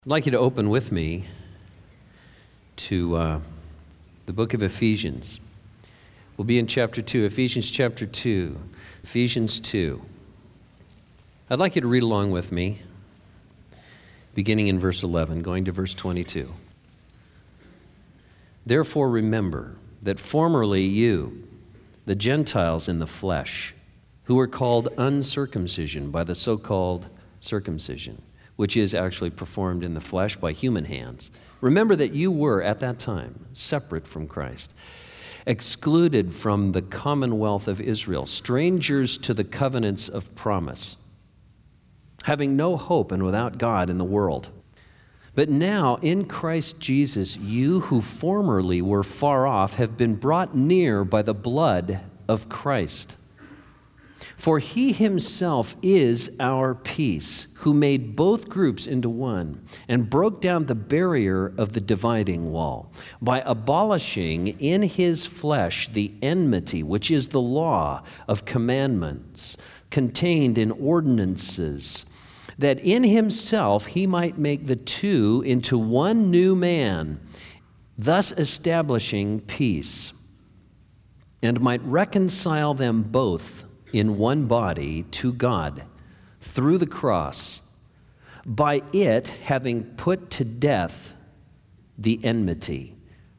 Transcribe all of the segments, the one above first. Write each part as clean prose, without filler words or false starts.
I'd like you to open with me to the book of Ephesians. We'll be in chapter 2, Ephesians chapter 2, Ephesians 2. I'd like you to read along with me, beginning in verse 11, going to verse 22. Therefore remember that formerly you, the Gentiles in the flesh, who were called uncircumcision by the so-called circumcision, which is actually performed in the flesh by human hands. Remember that you were, at that time, separate from Christ, excluded from the commonwealth of Israel, strangers to the covenants of promise, having no hope and without God in the world. But now, in Christ Jesus, you who formerly were far off have been brought near by the blood of Christ. For he himself is our peace, who made both groups into one and broke down the barrier of the dividing wall by abolishing in his flesh the enmity, which is the law of commandments contained in ordinances, that in himself he might make the two into one new man, thus establishing peace, and might reconcile them both in one body to God through the cross, by it having put to death the enmity.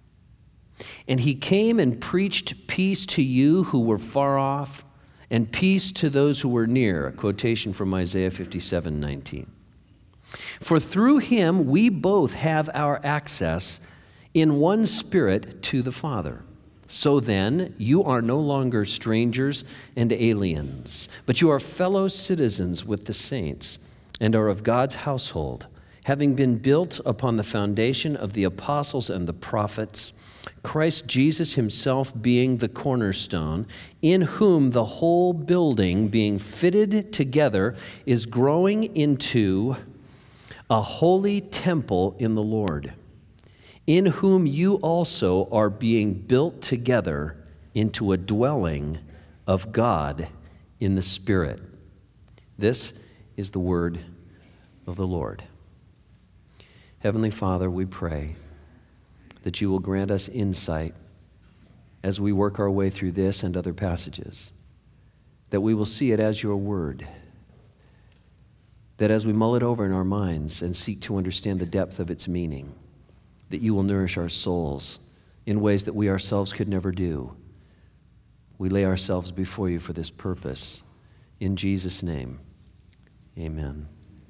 And he came and preached peace to you who were far off, and peace to those who were near, a quotation from Isaiah 57:19. For through him we both have our access in one Spirit to the Father. So then, you are no longer strangers and aliens, but you are fellow citizens with the saints and are of God's household, having been built upon the foundation of the apostles and the prophets, Christ Jesus himself being the cornerstone, in whom the whole building being fitted together is growing into a holy temple in the Lord, in whom you also are being built together into a dwelling of God in the Spirit. This is the word of the Lord. Heavenly Father, we pray that you will grant us insight as we work our way through this and other passages, that we will see it as your word, that as we mull it over in our minds and seek to understand the depth of its meaning, that you will nourish our souls in ways that we ourselves could never do. We lay ourselves before you for this purpose. In Jesus' name, amen.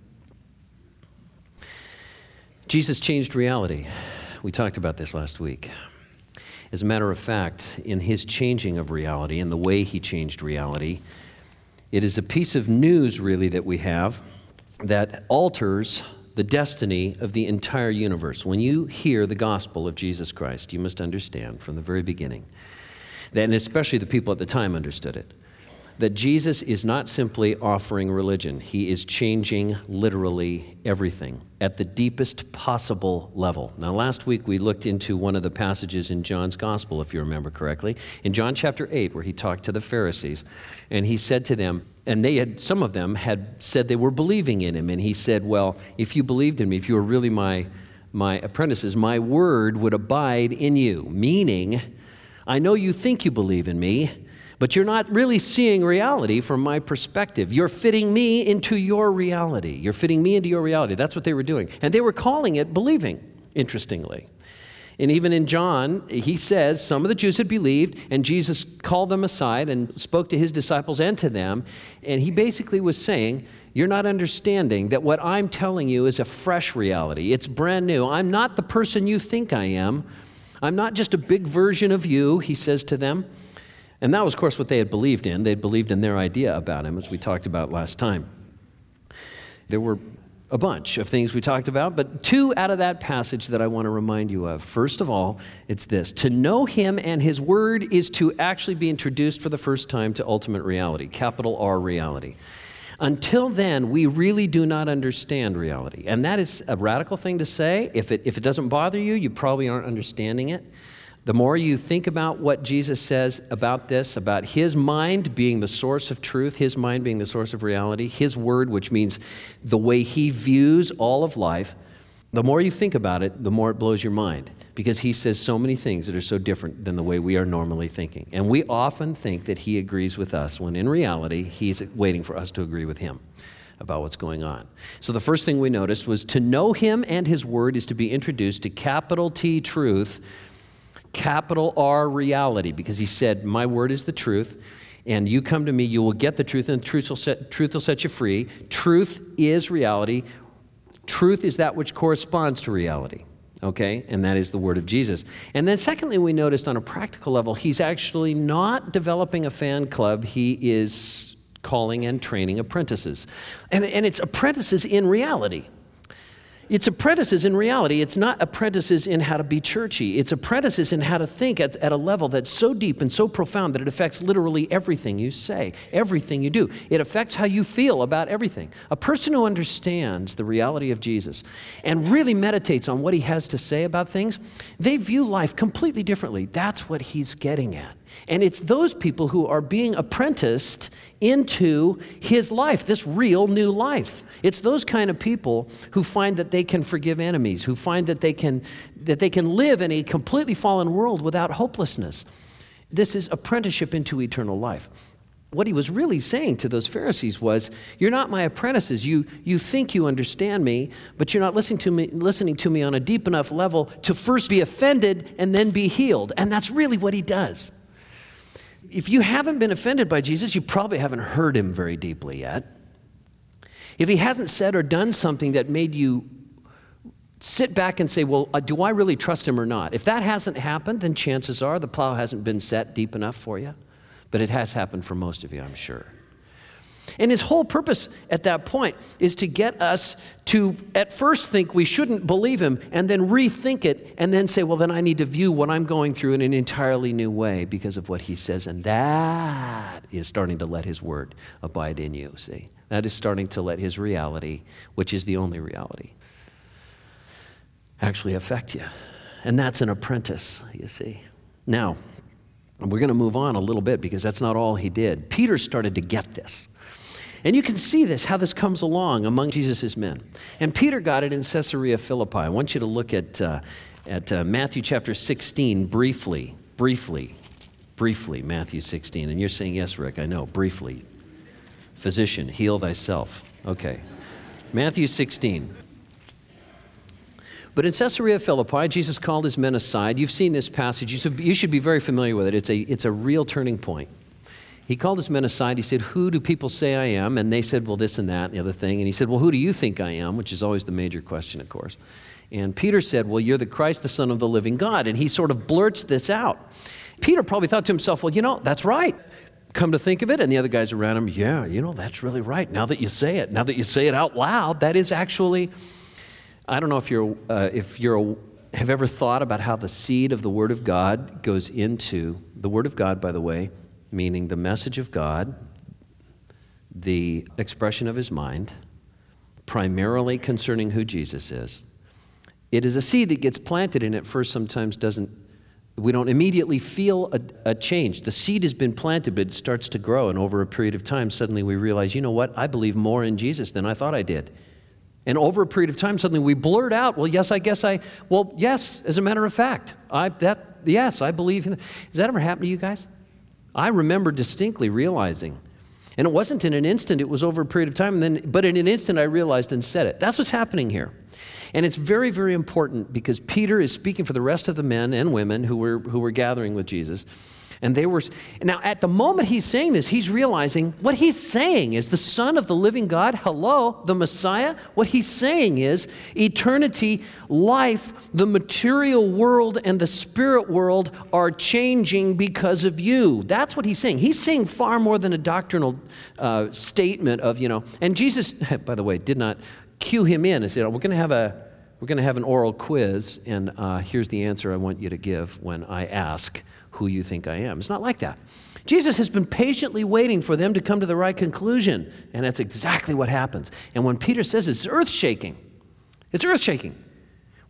Jesus changed reality. We talked about this last week. As a matter of fact, in his changing of reality and the way he changed reality, it is a piece of news, really, that we have that alters the destiny of the entire universe. When you hear the gospel of Jesus Christ, you must understand from the very beginning, that, and especially the people at the time understood it, that Jesus is not simply offering religion. He is changing literally everything at the deepest possible level. Now, last week we looked into one of the passages in John's gospel, if you remember correctly, in John chapter 8, where he talked to the Pharisees, and he said to them, and some of them had said they were believing in him, and he said, well, if you believed in me, if you were really my apprentices, my word would abide in you, meaning, I know you think you believe in me, but you're not really seeing reality from my perspective. You're fitting me into your reality. You're fitting me into your reality. That's what they were doing. And they were calling it believing, interestingly. And even in John, he says some of the Jews had believed, and Jesus called them aside and spoke to his disciples and to them. And he basically was saying, you're not understanding that what I'm telling you is a fresh reality. It's brand new. I'm not the person you think I am. I'm not just a big version of you, he says to them. And that was, of course, what they had believed in. They believed in their idea about him, as we talked about last time. There were a bunch of things we talked about, but two out of that passage that I want to remind you of. First of all, it's this. To know him and his word is to actually be introduced for the first time to ultimate reality, capital R reality. Until then, we really do not understand reality. And that is a radical thing to say. If it doesn't bother you, you probably aren't understanding it. The more you think about what Jesus says about this, about his mind being the source of truth, his mind being the source of reality, his word, which means the way he views all of life, The more you think about it, the more it blows your mind, because he says so many things that are so different than the way we are normally thinking. And we often think that he agrees with us, when in reality, he's waiting for us to agree with him about what's going on. So the first thing we noticed was to know him and his word is to be introduced to capital T truth, capital R reality, because he said, my word is the truth, and you come to me, you will get the truth, and truth will set you free. Truth is reality. Truth is that which corresponds to reality, okay? And that is the word of Jesus. And then secondly, we noticed on a practical level, he's actually not developing a fan club. He is calling and training apprentices. And it's apprentices in reality. It's apprentices in reality. It's not apprentices in how to be churchy. It's apprentices in how to think at a level that's so deep and so profound that it affects literally everything you say, everything you do. It affects how you feel about everything. A person who understands the reality of Jesus and really meditates on what he has to say about things, they view life completely differently. That's what he's getting at. And it's those people who are being apprenticed into his life, this real new life. It's those kind of people who find that they can forgive enemies, who find that they can live in a completely fallen world without hopelessness. This is apprenticeship into eternal life. What he was really saying to those Pharisees was, you're not my apprentices. You think you understand me, but you're not listening to me on a deep enough level to first be offended and then be healed. And that's really what he does. If you haven't been offended by Jesus, you probably haven't heard him very deeply yet. If he hasn't said or done something that made you sit back and say, well, do I really trust him or not? If that hasn't happened, then chances are the plow hasn't been set deep enough for you. But it has happened for most of you, I'm sure. And his whole purpose at that point is to get us to at first think we shouldn't believe him and then rethink it and then say, well, then I need to view what I'm going through in an entirely new way because of what he says. And that is starting to let his word abide in you, see? That is starting to let his reality, which is the only reality, actually affect you. And that's an apprentice, you see. Now, we're going to move on a little bit because that's not all he did. Peter started to get this. And you can see this, how this comes along among Jesus' men. And Peter got it in Caesarea Philippi. I want you to look at Matthew chapter 16 briefly, Matthew 16. And you're saying, yes, Rick, I know, briefly. Physician, heal thyself. Okay. Matthew 16. But in Caesarea Philippi, Jesus called his men aside. You've seen this passage. You should be very familiar with it. It's a real turning point. He called his men aside. He said, who do people say I am? And they said, well, this and that and the other thing. And he said, well, who do you think I am? Which is always the major question, of course. And Peter said, well, you're the Christ, the Son of the living God. And he sort of blurts this out. Peter probably thought to himself, well, that's right. Come to think of it. And the other guys around him, yeah, that's really right. Now that you say it out loud, that is actually, I don't know if you have ever thought about how the seed of the Word of God goes into, the Word of God, by the way, meaning the message of God, the expression of his mind, primarily concerning who Jesus is. It is a seed that gets planted and at first sometimes we don't immediately feel a change. The seed has been planted, but it starts to grow, and over a period of time, suddenly we realize, you know what, I believe more in Jesus than I thought I did. And over a period of time, suddenly we blurt out, yes, as a matter of fact, yes, I believe. Has that ever happened to you guys? I remember distinctly realizing, and it wasn't in an instant, it was over a period of time, but in an instant I realized and said it. That's what's happening here. And it's very, very important because Peter is speaking for the rest of the men and women who were gathering with Jesus. And now at the moment he's saying this, he's realizing what he's saying is the Son of the living God, the Messiah. What he's saying is eternity, life, the material world and the spirit world are changing because of you. That's what he's saying. He's saying far more than a doctrinal statement of, and Jesus, by the way, did not cue him in and say, we're going to have an oral quiz, and here's the answer I want you to give when I ask who you think I am. It's not like that. Jesus has been patiently waiting for them to come to the right conclusion, and that's exactly what happens. And when Peter says it's earth-shaking,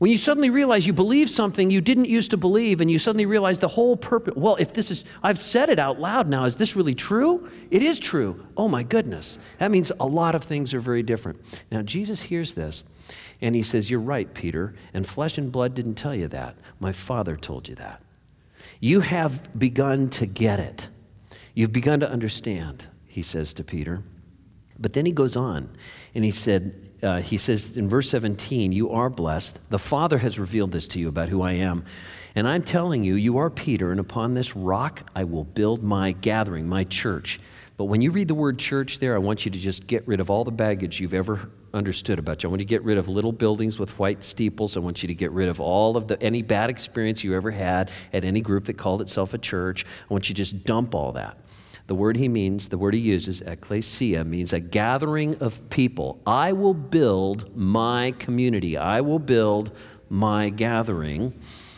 When you suddenly realize you believe something you didn't used to believe, and you suddenly realize the whole purpose, well, if this is, I've said it out loud now, is this really true? It is true. Oh my goodness. That means a lot of things are very different. Now, Jesus hears this, and he says, you're right, Peter, and flesh and blood didn't tell you that. My Father told you that. You have begun to get it. You've begun to understand, he says to Peter. But then he goes on, and he says in verse 17, you are blessed. The Father has revealed this to you about who I am. And I'm telling you, you are Peter, and upon this rock I will build my gathering, my church. But when you read the word church there, I want you to just get rid of all the baggage you've ever understood about you. I want you to get rid of little buildings with white steeples. I want you to get rid of all of any bad experience you ever had at any group that called itself a church. I want you to just dump all that. The word he uses, ecclesia, means a gathering of people. I will build my community. I will build my gathering.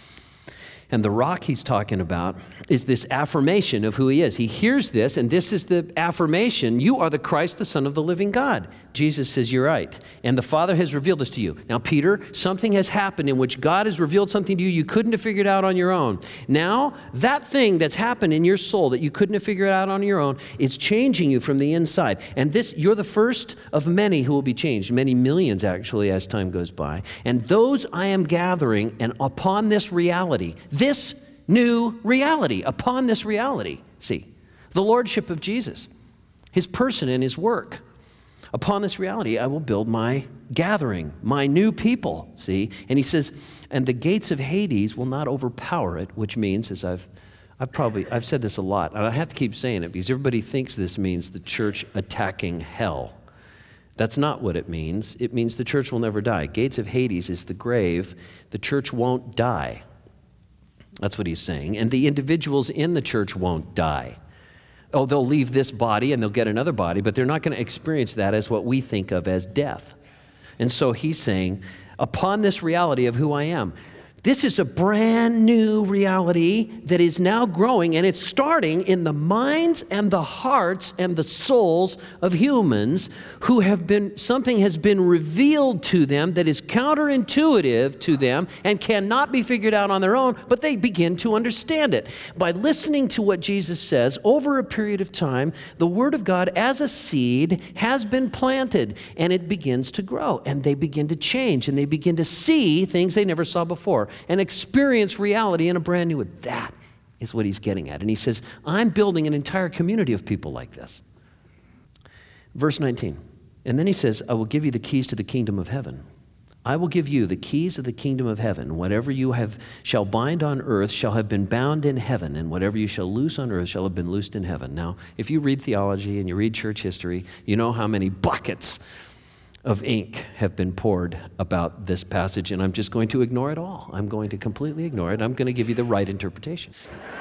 And the rock he's talking about is this affirmation of who he is. He hears this, and this is the affirmation. You are the Christ, the Son of the living God. Jesus says, you're right. And the Father has revealed this to you. Now, Peter, something has happened in which God has revealed something to you you couldn't have figured out on your own. Now, that thing that's happened in your soul that you couldn't have figured out on your own is changing you from the inside. And this, you're the first of many who will be changed, many millions actually as time goes by. And those I am gathering, and upon this reality, this new reality, upon this reality, see, the lordship of Jesus, his person and his work. Upon this reality, I will build my gathering, my new people, see? And he says, and the gates of Hades will not overpower it, which means, as I've said this a lot, and I have to keep saying it because everybody thinks this means the church attacking hell. That's not what it means. It means the church will never die. Gates of Hades is the grave. The church won't die. That's what he's saying. And the individuals in the church won't die. Oh, they'll leave this body and they'll get another body, but they're not going to experience that as what we think of as death. And so he's saying, upon this reality of who I am, this is a brand new reality that is now growing, and it's starting in the minds and the hearts and the souls of humans who have been, something has been revealed to them that is counterintuitive to them and cannot be figured out on their own, but they begin to understand it. By listening to what Jesus says over a period of time, the Word of God as a seed has been planted, and it begins to grow, and they begin to change, and they begin to see things they never saw before, and experience reality in a brand new way. That is what he's getting at. And he says, I'm building an entire community of people like this. Verse 19. And then he says, I will give you the keys to the kingdom of heaven. I will give you the keys of the kingdom of heaven. Whatever you shall bind on earth shall have been bound in heaven, and whatever you shall loose on earth shall have been loosed in heaven. Now, if you read theology and you read church history, you know how many buckets of ink have been poured about this passage, and I'm just going to ignore it all. I'm going to completely ignore it. I'm going to give you the right interpretation.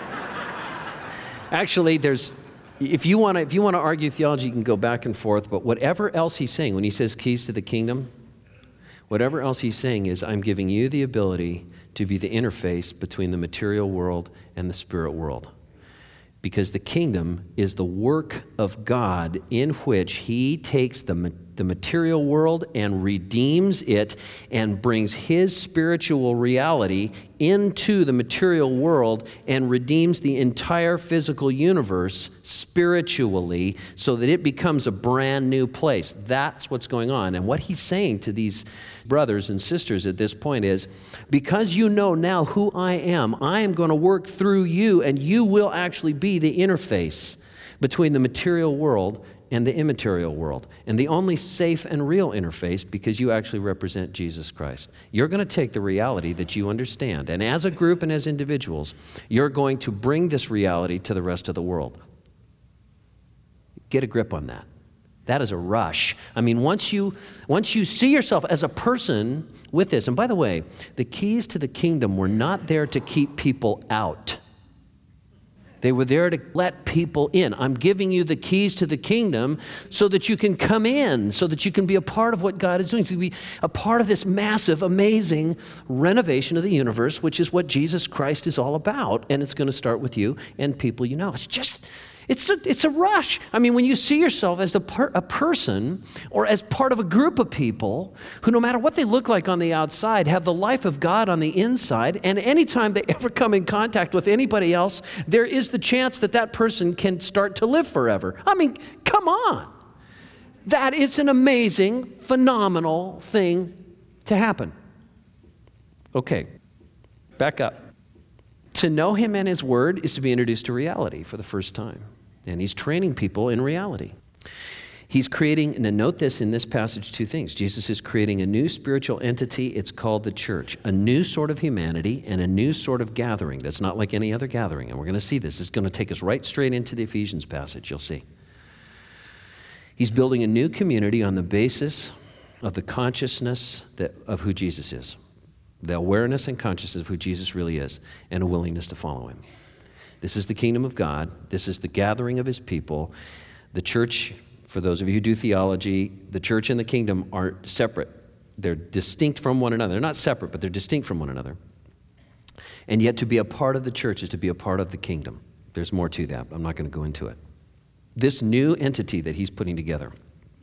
Actually, if you want to argue theology, you can go back and forth, but whatever else he's saying, when he says keys to the kingdom, whatever else he's saying is, I'm giving you the ability to be the interface between the material world and the spirit world. Because the kingdom is the work of God in which he takes the material world and redeems it and brings his spiritual reality into the material world and redeems the entire physical universe spiritually so that it becomes a brand new place. That's what's going on. And what he's saying to these brothers and sisters at this point is, because you know now who I am going to work through you, and you will actually be the interface between the material world and the immaterial world, and the only safe and real interface, because you actually represent Jesus Christ. You're going to take the reality that you understand, and as a group and as individuals, you're going to bring this reality to the rest of the world. Get a grip on that. That is a rush. I mean, once you see yourself as a person with this, and by the way, the keys to the kingdom were not there to keep people out. They were there to let people in. I'm giving you the keys to the kingdom so that you can come in, so that you can be a part of what God is doing, to be a part of this massive, amazing renovation of the universe, which is what Jesus Christ is all about. And it's going to start with you and people you know. It's a rush. I mean, when you see yourself as a person or as part of a group of people who, no matter what they look like on the outside, have the life of God on the inside, and anytime they ever come in contact with anybody else, there is the chance that that person can start to live forever. I mean, come on. That is an amazing, phenomenal thing to happen. Okay, back up. To know him and his word is to be introduced to reality for the first time. And he's training people in reality. He's creating, and note this in this passage, two things. Jesus is creating a new spiritual entity. It's called the church. A new sort of humanity and a new sort of gathering that's not like any other gathering. And we're going to see this. It's going to take us right straight into the Ephesians passage. You'll see. He's building a new community on the basis of the consciousness of who Jesus is. The awareness and consciousness of who Jesus really is, and a willingness to follow him. This is the kingdom of God. This is the gathering of his people. The church, for those of you who do theology, the church and the kingdom are separate. They're distinct from one another. They're not separate, but they're distinct from one another. And yet to be a part of the church is to be a part of the kingdom. There's more to that. I'm not going to go into it. This new entity that he's putting together.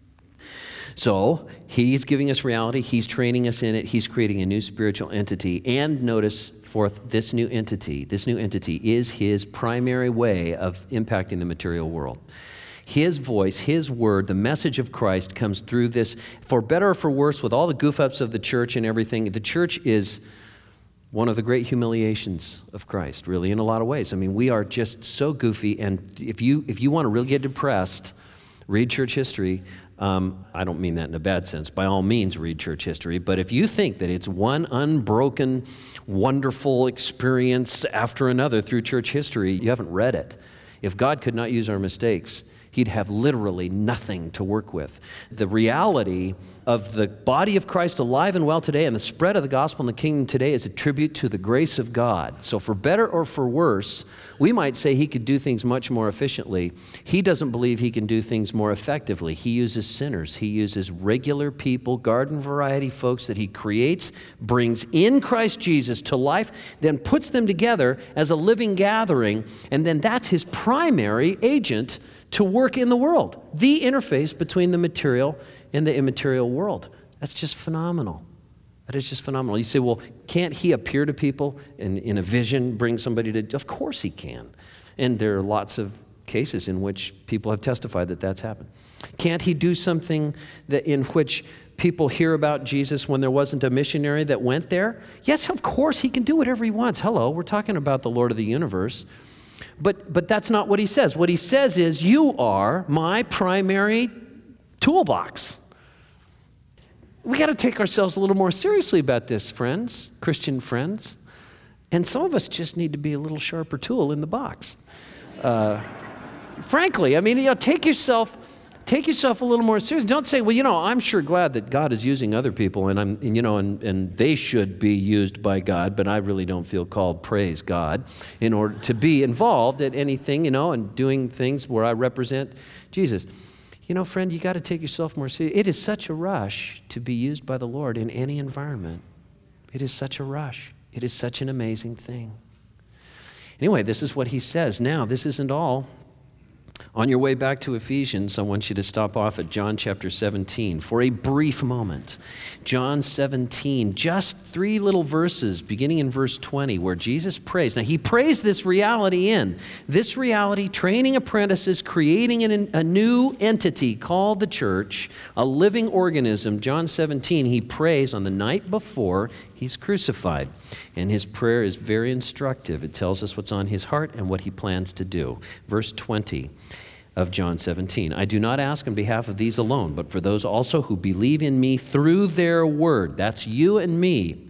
So he's giving us reality. He's training us in it. He's creating a new spiritual entity. And notice, fourth, this new entity is his primary way of impacting the material world. His voice, his word, the message of Christ comes through this, for better or for worse, with all the goof-ups of the church and everything. The church is one of the great humiliations of Christ, really, in a lot of ways. I mean, we are just so goofy, and if you want to really get depressed, read church history. I don't mean that in a bad sense. By all means, read church history. But if you think that it's one unbroken, wonderful experience after another through church history, you haven't read it. If God could not use our mistakes, he'd have literally nothing to work with. The reality of the body of Christ alive and well today and the spread of the gospel in the kingdom today is a tribute to the grace of God. So for better or for worse, we might say he could do things much more efficiently. He doesn't believe he can do things more effectively. He uses sinners. He uses regular people, garden variety folks that he creates, brings in Christ Jesus to life, then puts them together as a living gathering, and then that's his primary agent to work in the world, the interface between the material and the immaterial world. That's just phenomenal. That is just phenomenal. You say, well, can't he appear to people and in a vision bring somebody to? Of course he can. And there are lots of cases in which people have testified that that's happened. Can't he do something in which people hear about Jesus when there wasn't a missionary that went there? Yes, of course he can do whatever he wants. Hello, we're talking about the Lord of the universe. But that's not what he says. What he says is, you are my primary toolbox. We got to take ourselves a little more seriously about this, friends, Christian friends. And some of us just need to be a little sharper tool in the box. Frankly, I mean, take yourself a little more seriously. Don't say, well, I'm sure glad that God is using other people, and they should be used by God, but I really don't feel called, praise God, in order to be involved at anything, and doing things where I represent Jesus. Friend, you got to take yourself more seriously. It is such a rush to be used by the Lord in any environment. It is such a rush. It is such an amazing thing. Anyway, this is what he says. Now, this isn't all. On your way back to Ephesians, I want you to stop off at John chapter 17 for a brief moment. John 17, just 3 little verses, beginning in verse 20, where Jesus prays. Now, he prays this reality in. This reality, training apprentices, creating a new entity called the church, a living organism. John 17, he prays on the night before he's crucified. And his prayer is very instructive. It tells us what's on his heart and what he plans to do. Verse 20 of John 17. I do not ask on behalf of these alone, but for those also who believe in me through their word. That's you and me.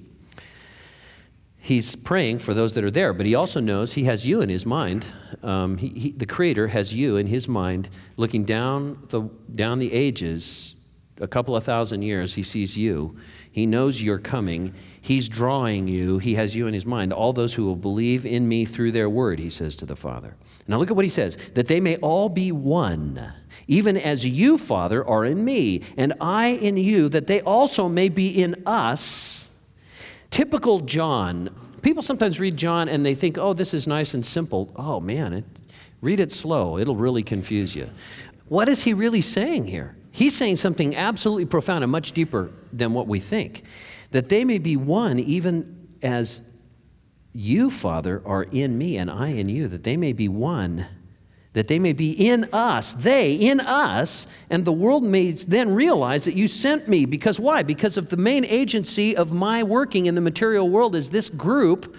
He's praying for those that are there, but he also knows he has you in his mind. The Creator has you in his mind, looking down the ages, a couple of thousand years. He sees you. He knows you're coming. He's drawing you. He has you in his mind. All those who will believe in me through their word, he says to the Father. Now look at what he says, that they may all be one, even as you, Father, are in me, and I in you, that they also may be in us. Typical John. People sometimes read John and they think, oh, this is nice and simple. Oh, man, Read it slow. It'll really confuse you. What is he really saying here? He's saying something absolutely profound and much deeper than what we think. That they may be one even as you, Father, are in me and I in you, that they may be one, that they may be in us, they in us, and the world may then realize that you sent me. Because why? Because of the main agency of my working in the material world is this group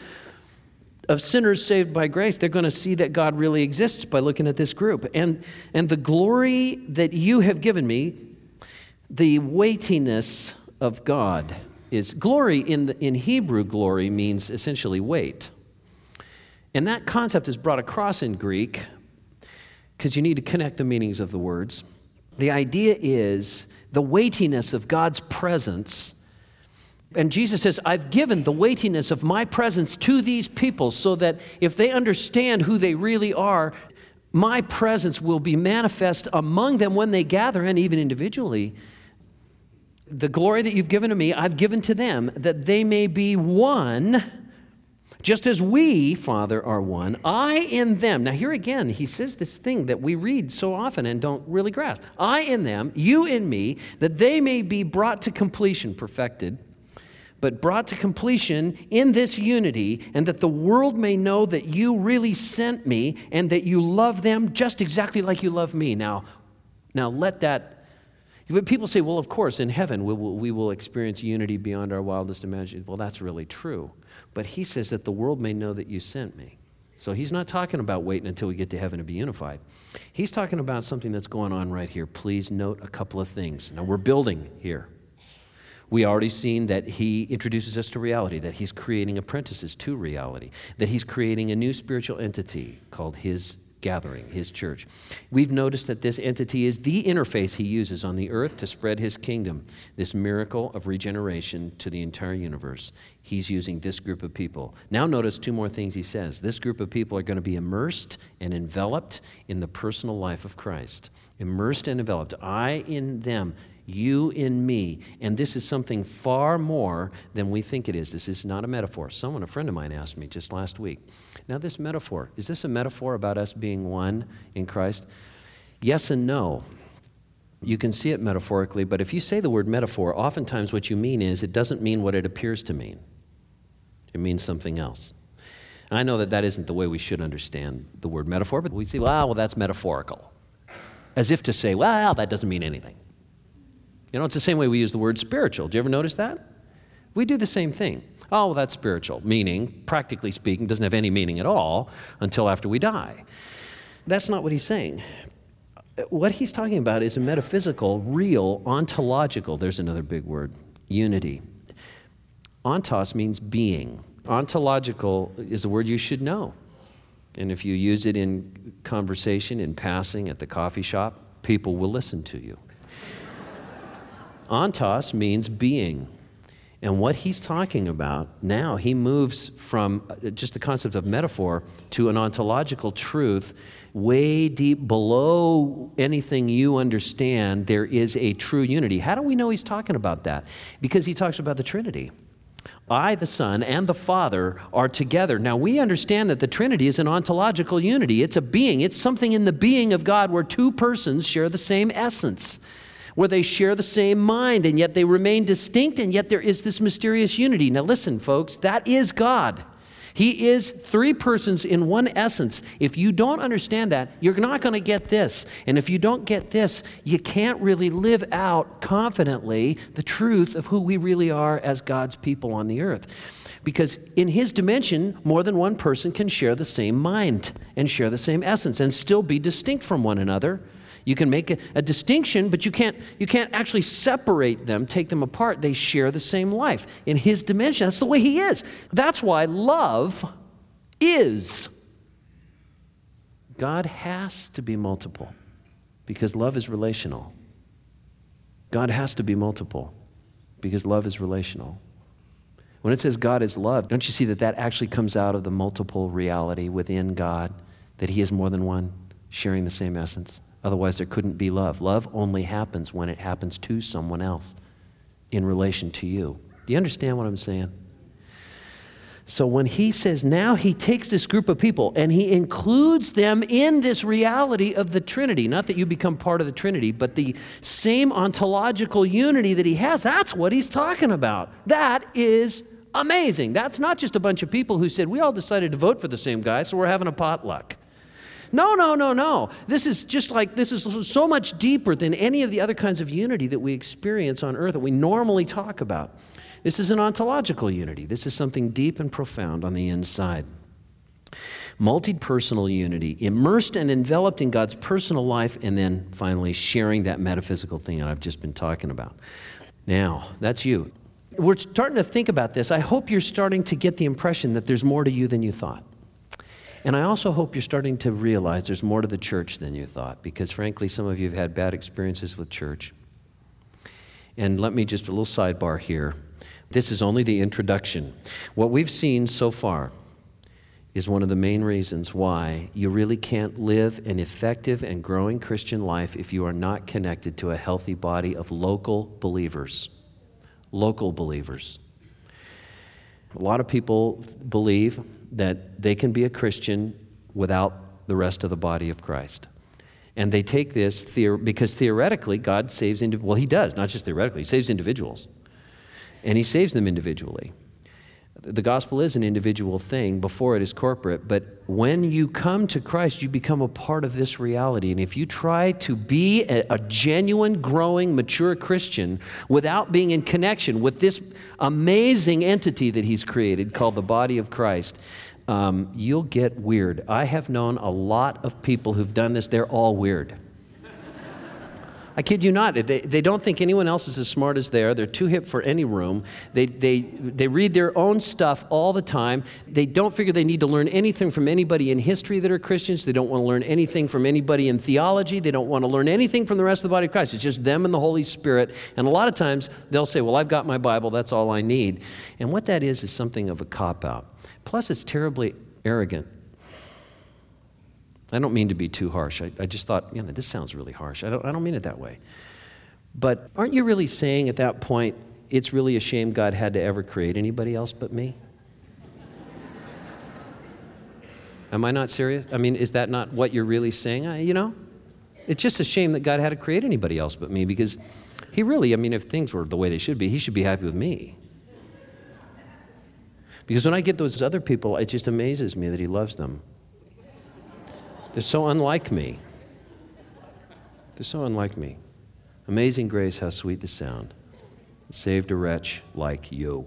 of sinners saved by grace. They're going to see that God really exists by looking at this group. And the glory that you have given me, the weightiness of God is glory in Hebrew. Glory means essentially weight. And that concept is brought across in Greek because you need to connect the meanings of the words. The idea is the weightiness of God's presence. And Jesus says, I've given the weightiness of my presence to these people so that if they understand who they really are, my presence will be manifest among them when they gather and even individually. The glory that you've given to me, I've given to them, that they may be one, just as we, Father, are one, I in them. Now here again, he says this thing that we read so often and don't really grasp. I in them, you in me, that they may be brought to completion, perfected, but brought to completion in this unity, and that the world may know that you really sent me and that you love them just exactly like you love me. Now let that... People say, well, of course, in heaven we will experience unity beyond our wildest imagination. Well, that's really true. But he says that the world may know that you sent me. So he's not talking about waiting until we get to heaven to be unified. He's talking about something that's going on right here. Please note a couple of things. Now, we're building here. We already seen that he introduces us to reality, that he's creating apprentices to reality, that he's creating a new spiritual entity called his gathering, his church. We've noticed that this entity is the interface he uses on the earth to spread his kingdom, this miracle of regeneration to the entire universe. He's using this group of people. Now notice two more things he says. This group of people are going to be immersed and enveloped in the personal life of Christ. Immersed and enveloped. I in them, you in me. And this is something far more than we think it is. This is not a metaphor. A friend of mine asked me just last week, now this metaphor, is this a metaphor about us being one in Christ? Yes and no. You can see it metaphorically, but if you say the word metaphor, oftentimes what you mean is it doesn't mean what it appears to mean. It means something else. I know that that isn't the way we should understand the word metaphor, but we say, well, that's metaphorical. As if to say, well, that doesn't mean anything. You know, it's the same way we use the word spiritual. Do you ever notice that? We do the same thing. Oh, well, that's spiritual, meaning, practically speaking, doesn't have any meaning at all until after we die. That's not what he's saying. What he's talking about is a metaphysical, real, ontological, there's another big word, unity. Ontos means being. Ontological is a word you should know. And if you use it in conversation, in passing, at the coffee shop, people will listen to you. Ontos means being. And what he's talking about now, he moves from just the concept of metaphor to an ontological truth way deep below anything you understand. There is a true unity. How do we know he's talking about that? Because he talks about the Trinity. I, the Son, and the Father are together. Now, we understand that the Trinity is an ontological unity. It's a being. It's something in the being of God where two persons share the same essence, where they share the same mind, and yet they remain distinct, and yet there is this mysterious unity. Now listen, folks, that is God. He is three persons in one essence. If you don't understand that, you're not going to get this. And if you don't get this, you can't really live out confidently the truth of who we really are as God's people on the earth. Because in his dimension, more than one person can share the same mind and share the same essence and still be distinct from one another. You can make a distinction, but you can't actually separate them, take them apart. They share the same life. In his dimension, that's the way he is. That's why love is. God has to be multiple because love is relational. God has to be multiple because love is relational. When it says God is love, don't you see that that actually comes out of the multiple reality within God, that he is more than one, sharing the same essence? Otherwise, there couldn't be love. Love only happens when it happens to someone else in relation to you. Do you understand what I'm saying? So when he says now he takes this group of people and he includes them in this reality of the Trinity, not that you become part of the Trinity, but the same ontological unity that he has, that's what he's talking about. That is amazing. That's not just a bunch of people who said, we all decided to vote for the same guy, so we're having a potluck. No, no, no, no. This is so much deeper than any of the other kinds of unity that we experience on earth that we normally talk about. This is an ontological unity. This is something deep and profound on the inside. Multi-personal unity, immersed and enveloped in God's personal life, and then finally sharing that metaphysical thing that I've just been talking about. Now, that's you. We're starting to think about this. I hope you're starting to get the impression that there's more to you than you thought. And I also hope you're starting to realize there's more to the church than you thought, because frankly, some of you have had bad experiences with church. And let me just, a little sidebar here. This is only the introduction. What we've seen so far is one of the main reasons why you really can't live an effective and growing Christian life if you are not connected to a healthy body of local believers. Local believers. A lot of people believe that they can be a Christian without the rest of the body of Christ. And they take this because theoretically God saves well, he does, not just theoretically, he saves individuals. And he saves them individually. The gospel is an individual thing before it is corporate, but when you come to Christ, you become a part of this reality. And if you try to be a genuine, growing, mature Christian without being in connection with this amazing entity that he's created called the body of Christ, you'll get weird. I have known a lot of people who've done this. They're all weird. I kid you not. They don't think anyone else is as smart as they are. They're too hip for any room. They read their own stuff all the time. They don't figure they need to learn anything from anybody in history that are Christians. They don't want to learn anything from anybody in theology. They don't want to learn anything from the rest of the body of Christ. It's just them and the Holy Spirit. And a lot of times they'll say, well, I've got my Bible. That's all I need. And what that is something of a cop-out. Plus, it's terribly arrogant. I don't mean to be too harsh. I just thought, this sounds really harsh. I don't mean it that way. But aren't you really saying at that point, it's really a shame God had to ever create anybody else but me? Am I not serious? I mean, is that not what you're really saying? It's just a shame that God had to create anybody else but me, because he really, if things were the way they should be, he should be happy with me. Because when I get those other people, it just amazes me that he loves them. They're so unlike me. They're so unlike me. Amazing grace, how sweet the sound. It saved a wretch like you.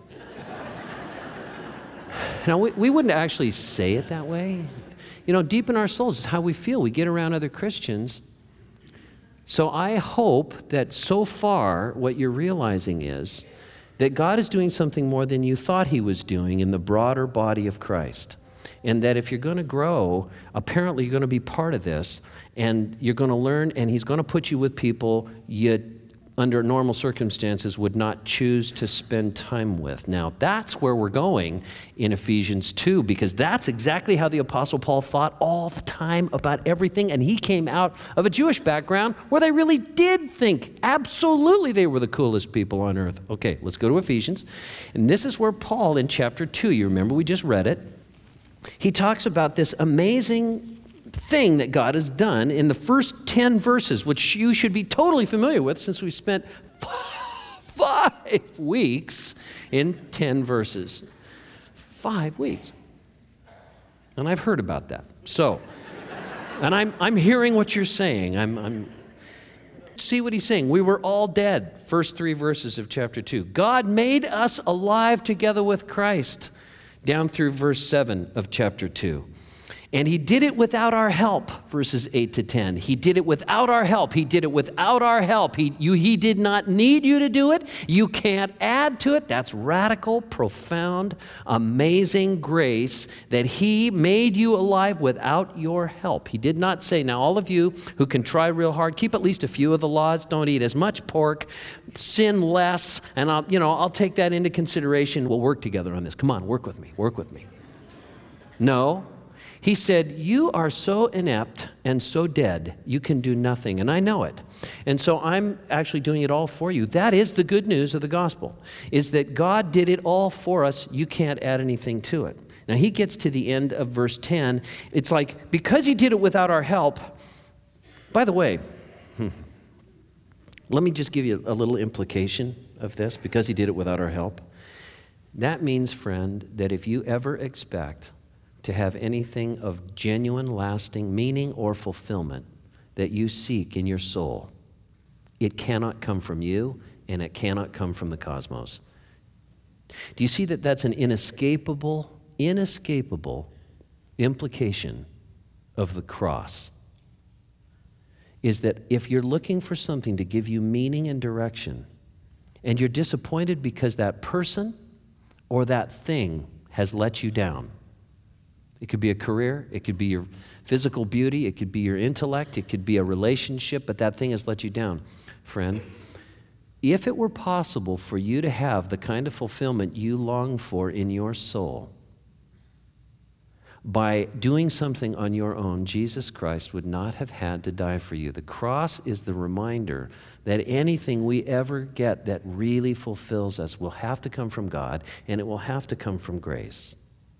Now, we wouldn't actually say it that way. Deep in our souls is how we feel. We get around other Christians. So I hope that so far what you're realizing is that God is doing something more than you thought he was doing in the broader body of Christ. And that if you're going to grow, apparently you're going to be part of this, and you're going to learn, and he's going to put you with people you, under normal circumstances, would not choose to spend time with. Now, that's where we're going in Ephesians 2, because that's exactly how the Apostle Paul thought all the time about everything, and he came out of a Jewish background where they really did think absolutely they were the coolest people on earth. Okay, let's go to Ephesians. And this is where Paul, in chapter 2, you remember we just read it, he talks about this amazing thing that God has done in the first 10 verses, which you should be totally familiar with since we spent 5 weeks in 10 verses. 5 weeks. And I've heard about that. So, and I'm hearing what you're saying. I'm see what he's saying. We were all dead. First 3 verses of chapter 2. God made us alive together with Christ. Down through verse 7 of chapter 2. And he did it without our help, verses 8 to 10. He did it without our help. He did it without our help. He did not need you to do it. You can't add to it. That's radical, profound, amazing grace that he made you alive without your help. He did not say, now all of you who can try real hard, keep at least a few of the laws, don't eat as much pork, sin less, and I'll take that into consideration. We'll work together on this. Come on, work with me. No. He said, you are so inept and so dead, you can do nothing, and I know it. And so I'm actually doing it all for you. That is the good news of the gospel, is that God did it all for us. You can't add anything to it. Now, he gets to the end of verse 10. It's like, because he did it without our help. By the way, let me just give you a little implication of this, because he did it without our help. That means, friend, that if you ever expect to have anything of genuine, lasting meaning or fulfillment that you seek in your soul, it cannot come from you, and it cannot come from the cosmos. Do you see that that's an inescapable implication of the cross? Is that if you're looking for something to give you meaning and direction, and you're disappointed because that person or that thing has let you down, it could be a career, it could be your physical beauty, it could be your intellect, it could be a relationship, but that thing has let you down. Friend, if it were possible for you to have the kind of fulfillment you long for in your soul, by doing something on your own, Jesus Christ would not have had to die for you. The cross is the reminder that anything we ever get that really fulfills us will have to come from God, and it will have to come from grace.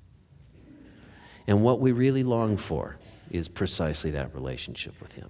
And what we really long for is precisely that relationship with him.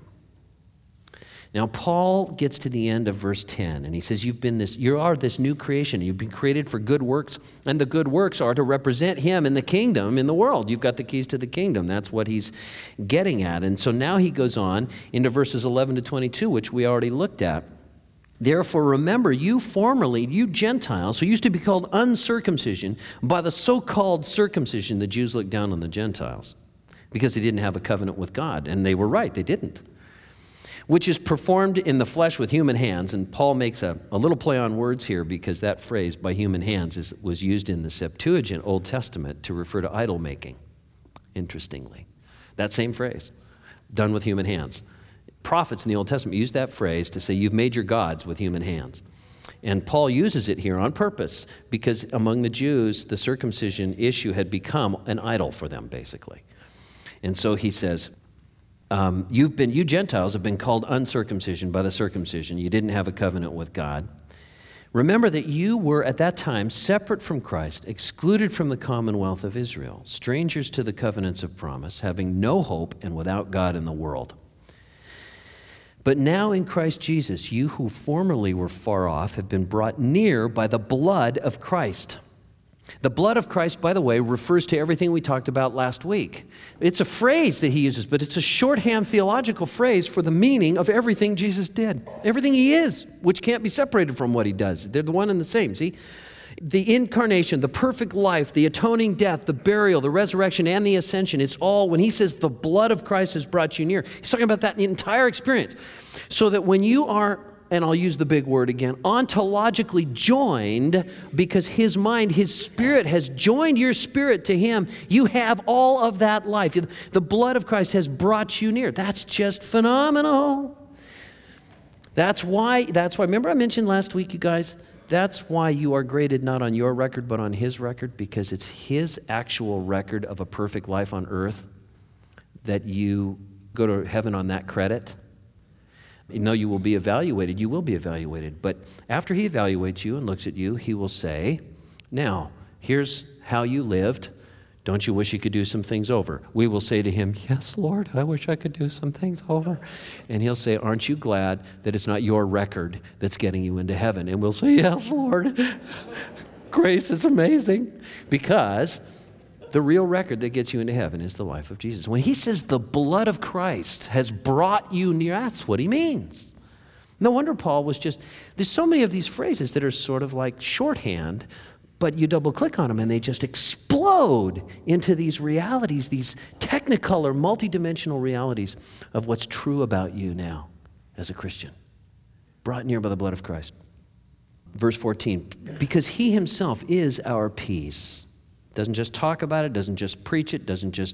Now, Paul gets to the end of verse 10, and he says, you are this new creation. You've been created for good works, and the good works are to represent him in the kingdom, in the world. You've got the keys to the kingdom. That's what he's getting at. And so now he goes on into verses 11 to 22, which we already looked at. Therefore, remember, you formerly, you Gentiles, who used to be called uncircumcision, by the so-called circumcision, the Jews looked down on the Gentiles because they didn't have a covenant with God. And they were right, they didn't. Which is performed in the flesh with human hands. And Paul makes a little play on words here, because that phrase, by human hands, was used in the Septuagint Old Testament to refer to idol making, interestingly. That same phrase, done with human hands. Prophets in the Old Testament used that phrase to say, you've made your gods with human hands. And Paul uses it here on purpose, because among the Jews, the circumcision issue had become an idol for them, basically. And so he says, you Gentiles have been called uncircumcision by the circumcision. You didn't have a covenant with God. Remember that you were at that time separate from Christ, excluded from the commonwealth of Israel, strangers to the covenants of promise, having no hope and without God in the world. But now in Christ Jesus, you who formerly were far off have been brought near by the blood of Christ. The blood of Christ, by the way, refers to everything we talked about last week. It's a phrase that he uses, but it's a shorthand theological phrase for the meaning of everything Jesus did. Everything he is, which can't be separated from what he does. They're the one and the same, see? The incarnation, the perfect life, the atoning death, the burial, the resurrection, and the ascension, it's all, when he says the blood of Christ has brought you near, he's talking about that entire experience. So that when you are, and I'll use the big word again, ontologically joined, because his mind, his spirit has joined your spirit to him, you have all of that life. The blood of Christ has brought you near. That's just phenomenal. That's why, remember I mentioned last week, you guys, that's why you are graded not on your record, but on his record, because it's his actual record of a perfect life on earth that you go to heaven on that credit. Even though you will be evaluated, you will be evaluated. But after he evaluates you and looks at you, he will say, now, here's how you lived. Don't you wish you could do some things over? We will say to him, yes, Lord, I wish I could do some things over. And he'll say, aren't you glad that it's not your record that's getting you into heaven? And we'll say, yes, Lord. Grace is amazing. Because the real record that gets you into heaven is the life of Jesus. When he says the blood of Christ has brought you near, that's what he means. No wonder Paul was there's so many of these phrases that are sort of like shorthand, but you double click on them and they just explode into these realities, these technicolor, multidimensional realities of what's true about you now as a Christian. Brought near by the blood of Christ. Verse 14, because he himself is our peace. Doesn't just talk about it, doesn't just preach it, doesn't just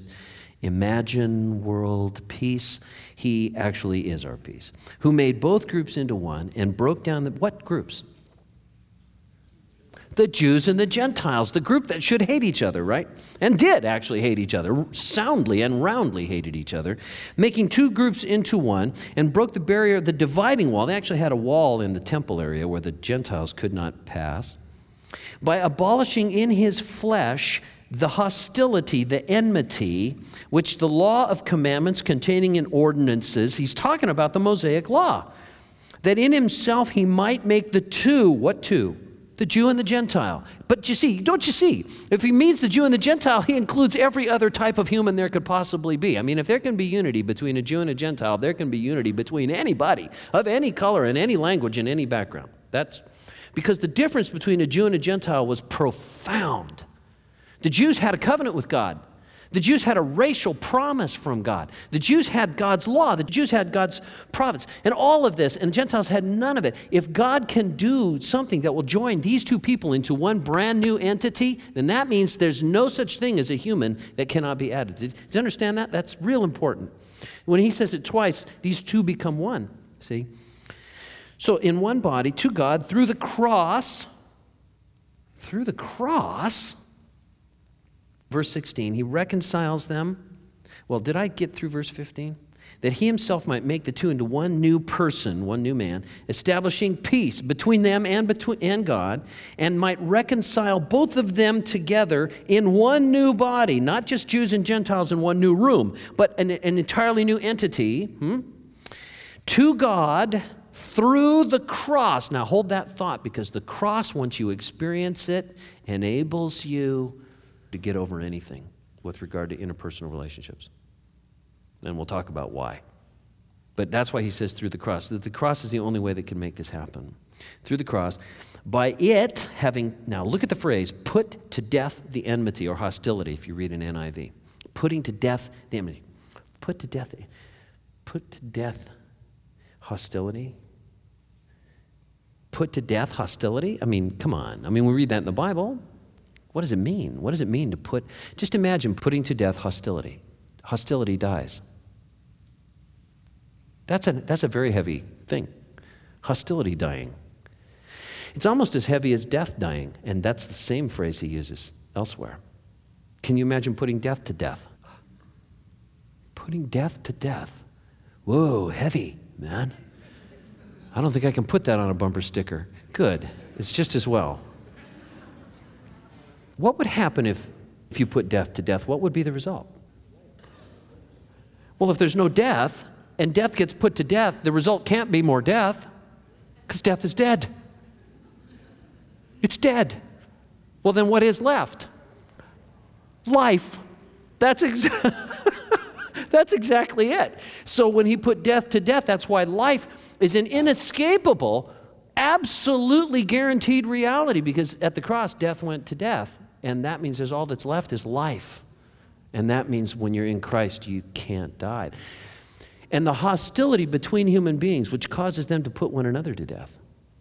imagine world peace. He actually is our peace. Who made both groups into one and broke down what groups? the Jews and the Gentiles, the group that should hate each other, right? And did actually hate each other, soundly and roundly hated each other, making two groups into one, and broke the barrier, the dividing wall. They actually had a wall in the temple area where the Gentiles could not pass, by abolishing in his flesh the hostility, the enmity, which the law of commandments containing in ordinances, he's talking about the Mosaic law, that in himself he might make the two, what two? The Jew and the Gentile. But you see, don't you see? If he means the Jew and the Gentile, he includes every other type of human there could possibly be. I mean, if there can be unity between a Jew and a Gentile, there can be unity between anybody of any color and any language and any background. That's because the difference between a Jew and a Gentile was profound. The Jews had a covenant with God. The Jews had a racial promise from God. The Jews had God's law. The Jews had God's prophets. And all of this, and the Gentiles had none of it. If God can do something that will join these two people into one brand new entity, then that means there's no such thing as a human that cannot be added. Do you understand that? That's real important. When he says it twice, these two become one, see? So in one body, to God, through the cross, verse 16, he reconciles them. Well, did I get through verse 15? That he himself might make the two into one new person, one new man, establishing peace between them and God, and might reconcile both of them together in one new body, not just Jews and Gentiles in one new room, but an entirely new entity, to God through the cross. Now hold that thought, because the cross, once you experience it, enables you to get over anything with regard to interpersonal relationships. And we'll talk about why. But that's why he says through the cross. That the cross is the only way that can make this happen. Through the cross, by it having, now look at the phrase, put to death the enmity or hostility, if you read in NIV. Putting to death the enmity. Put to death hostility. Put to death hostility? I mean, come on. I mean, we read that in the Bible. What does it mean? What does it mean to put, just imagine putting to death hostility. Hostility dies. That's a very heavy thing. Hostility dying. It's almost as heavy as death dying, and that's the same phrase he uses elsewhere. Can you imagine putting death to death? Putting death to death. Whoa, heavy, man. I don't think I can put that on a bumper sticker. Good. It's just as well. What would happen if you put death to death? What would be the result? Well, if there's no death, and death gets put to death, the result can't be more death, because death is dead. It's dead. Well, then what is left? Life. That's exactly it. So when he put death to death, that's why life is an inescapable, absolutely guaranteed reality, because at the cross, death went to death. And that means all that's left is life. And that means when you're in Christ, you can't die. And the hostility between human beings, which causes them to put one another to death.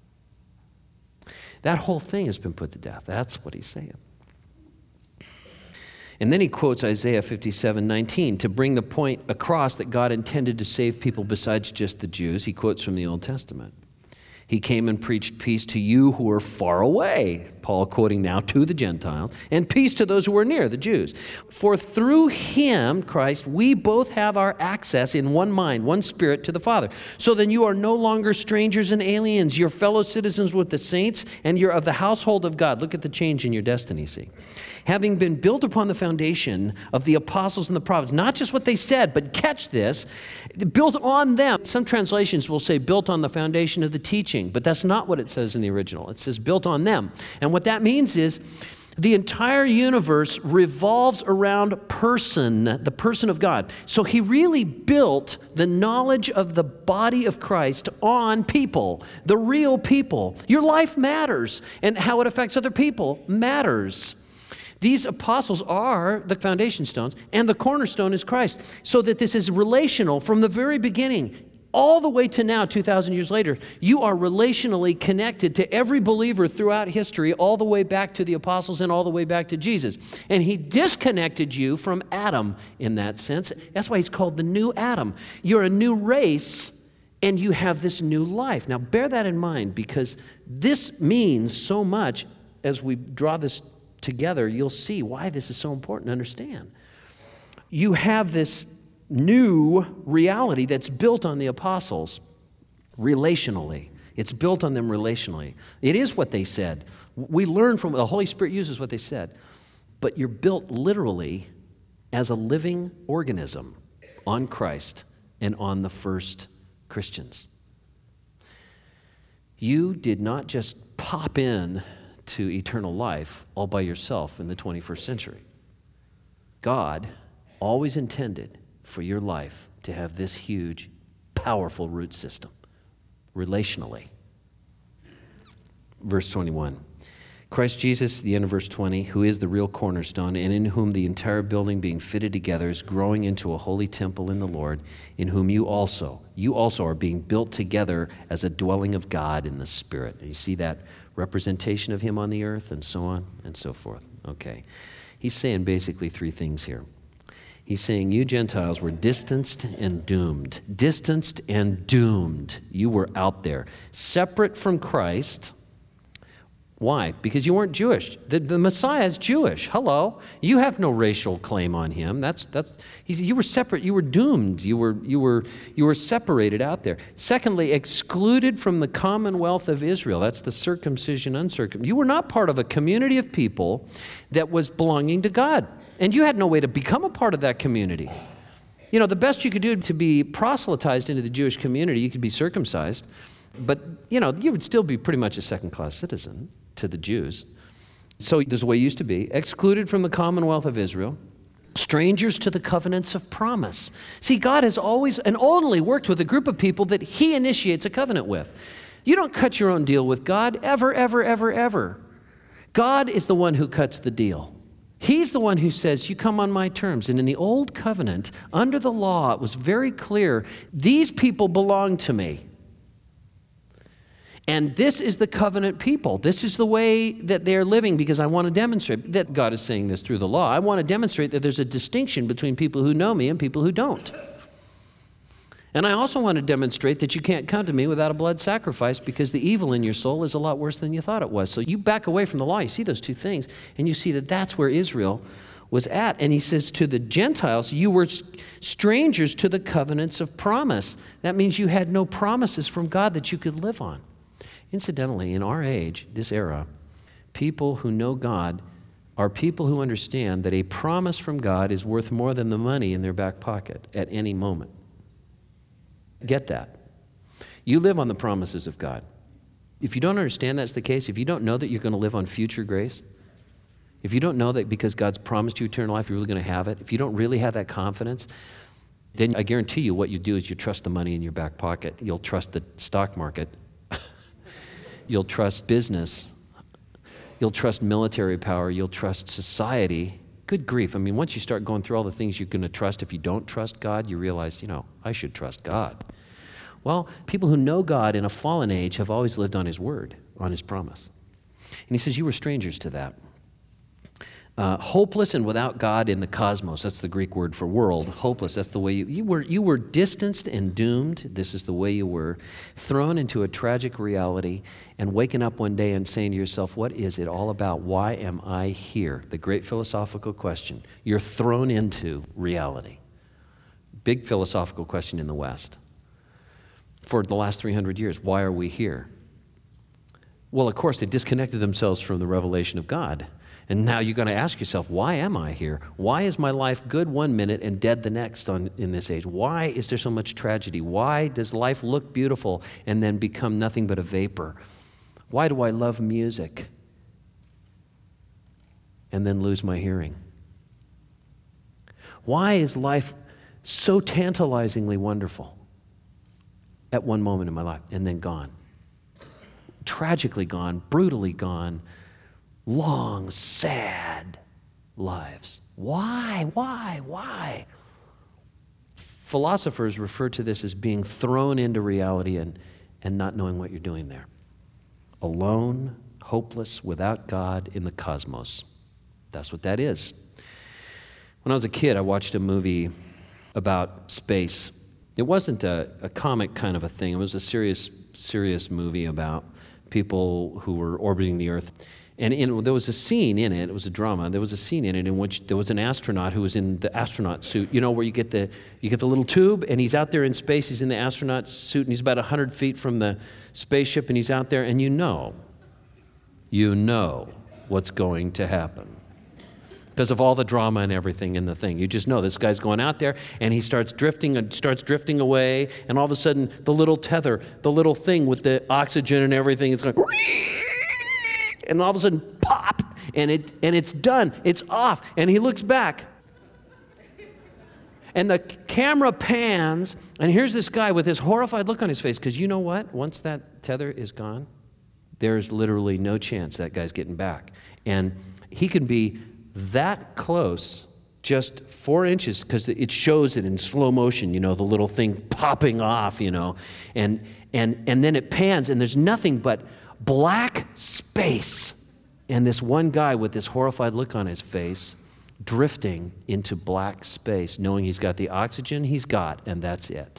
That whole thing has been put to death. That's what he's saying. And then he quotes Isaiah 57:19 to bring the point across that God intended to save people besides just the Jews. He quotes from the Old Testament. He came and preached peace to you who are far away, Paul quoting now to the Gentiles, and peace to those who are near, the Jews. For through him, Christ, we both have our access in one mind, one spirit to the Father. So then you are no longer strangers and aliens. You're fellow citizens with the saints, and you're of the household of God. Look at the change in your destiny, see. Having been built upon the foundation of the apostles and the prophets, not just what they said, but catch this, built on them. Some translations will say built on the foundation of the teaching, but that's not what it says in the original. It says built on them. And what that means is the entire universe revolves around the person of God. So he really built the knowledge of the body of Christ on people, the real people. Your life matters, and how it affects other people matters. These apostles are the foundation stones, and the cornerstone is Christ, so that this is relational from the very beginning, all the way to now, 2,000 years later. You are relationally connected to every believer throughout history, all the way back to the apostles and all the way back to Jesus. And he disconnected you from Adam in that sense. That's why he's called the new Adam. You're a new race, and you have this new life. Now, bear that in mind, because this means so much as we draw this together, you'll see why this is so important to understand. You have this new reality that's built on the apostles relationally. It's built on them relationally. It is what they said. We learn from the Holy Spirit uses what they said. But you're built literally as a living organism on Christ and on the first Christians. You did not just pop in to eternal life all by yourself in the 21st century. God always intended for your life to have this huge, powerful root system, relationally. Verse 21. Christ Jesus, the end of verse 20, who is the real cornerstone, and in whom the entire building being fitted together is growing into a holy temple in the Lord, in whom you also are being built together as a dwelling of God in the Spirit. And you see that representation of him on the earth and so on and so forth. Okay. He's saying basically three things here. He's saying you Gentiles were distanced and doomed. Distanced and doomed. You were out there, separate from Christ. Why? Because you weren't Jewish. The Messiah is Jewish. Hello. You have no racial claim on him. You were separate. You were doomed. You were separated out there. Secondly, excluded from the commonwealth of Israel. That's the circumcision, uncircumcision. You were not part of a community of people that was belonging to God. And you had no way to become a part of that community. You know, the best you could do to be proselytized into the Jewish community, you could be circumcised. But, you know, you would still be pretty much a second-class citizen to the Jews. So there's the way it used to be. Excluded from the commonwealth of Israel. Strangers to the covenants of promise. See, God has always and only worked with a group of people that he initiates a covenant with. You don't cut your own deal with God ever, ever, ever, ever. God is the one who cuts the deal. He's the one who says, you come on my terms. And in the old covenant, under the law, it was very clear, these people belong to me. And this is the covenant people. This is the way that they're living, because I want to demonstrate that God is saying this through the law. I want to demonstrate that there's a distinction between people who know me and people who don't. And I also want to demonstrate that you can't come to me without a blood sacrifice, because the evil in your soul is a lot worse than you thought it was. So you back away from the law. You see those two things, and you see that that's where Israel was at. And he says to the Gentiles, you were strangers to the covenants of promise. That means you had no promises from God that you could live on. Incidentally, in our age, this era, people who know God are people who understand that a promise from God is worth more than the money in their back pocket at any moment. Get that. You live on the promises of God. If you don't understand that's the case, if you don't know that you're going to live on future grace, if you don't know that because God's promised you eternal life, you're really going to have it, if you don't really have that confidence, then I guarantee you what you do is you trust the money in your back pocket. You'll trust the stock market. You'll trust business. You'll trust military power. You'll trust society. Good grief. I mean, once you start going through all the things you're going to trust, if you don't trust God, you realize, I should trust God. Well, people who know God in a fallen age have always lived on his word, on his promise. And he says, you were strangers to that. Hopeless and without God in the cosmos. That's the Greek word for world. Hopeless. That's the way you were distanced and doomed. This is the way you were. Thrown into a tragic reality and waking up one day and saying to yourself, what is it all about? Why am I here? The great philosophical question. You're thrown into reality. Big philosophical question in the West. For the last 300 years, why are we here? Well, of course, they disconnected themselves from the revelation of God. And now you're going to ask yourself, why am I here? Why is my life good one minute and dead the next in this age? Why is there so much tragedy? Why does life look beautiful and then become nothing but a vapor? Why do I love music and then lose my hearing? Why is life so tantalizingly wonderful at one moment in my life and then gone? Tragically gone, brutally gone, long, sad lives. Why? Philosophers refer to this as being thrown into reality and not knowing what you're doing there. Alone, hopeless, without God in the cosmos. That's what that is. When I was a kid, I watched a movie about space. It wasn't a comic kind of a thing. It was a serious movie about people who were orbiting the Earth. And there was a scene in it was a drama. There was a scene in it in which there was an astronaut who was in the astronaut suit. You know, where you get the little tube, and he's out there in space. He's in the astronaut suit, and he's about 100 feet from the spaceship, and he's out there, and you know what's going to happen because of all the drama and everything in the thing. You just know this guy's going out there, and he starts drifting away, and all of a sudden the little tether, the little thing with the oxygen and everything, it's going, and all of a sudden pop, and it's done, it's off, and he looks back. And the camera pans, and here's this guy with this horrified look on his face, because you know what? Once that tether is gone, there's literally no chance that guy's getting back. And he can be that close, just 4 inches, because it shows it in slow motion, you know, the little thing popping off, you know, and then it pans, and there's nothing but black space. And this one guy with this horrified look on his face, drifting into black space, knowing he's got the oxygen he's got, and that's it.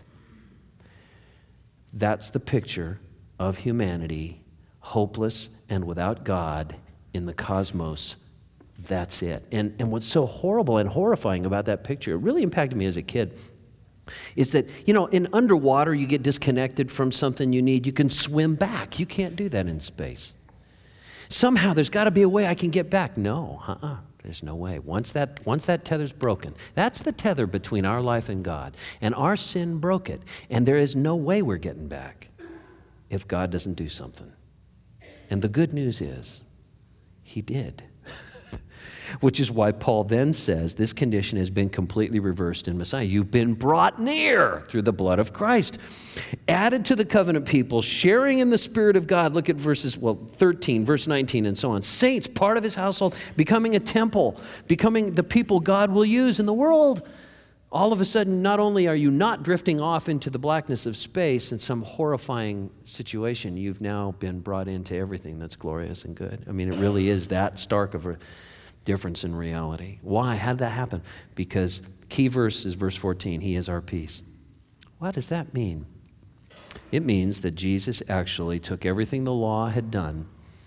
That's the picture of humanity, hopeless and without God in the cosmos. That's it. And what's so horrible and horrifying about that picture, it really impacted me as a kid, is that, you know, in underwater you get disconnected from something you need. You can swim back. You can't do that in space. Somehow there's got to be a way I can get back. No, there's no way. Once that tether's broken, that's the tether between our life and God. And our sin broke it. And there is no way we're getting back if God doesn't do something. And the good news is, He did. Which is why Paul then says this condition has been completely reversed in Messiah. You've been brought near through the blood of Christ. Added to the covenant people, sharing in the Spirit of God. Look at verses 13, verse 19, and so on. Saints, part of His household, becoming a temple, becoming the people God will use in the world. All of a sudden, not only are you not drifting off into the blackness of space in some horrifying situation, you've now been brought into everything that's glorious and good. I mean, it really is that stark of a difference in reality. Why? How did that happen? Because key verse is verse 14. He is our peace. What does that mean? It means that Jesus actually took everything the law had done.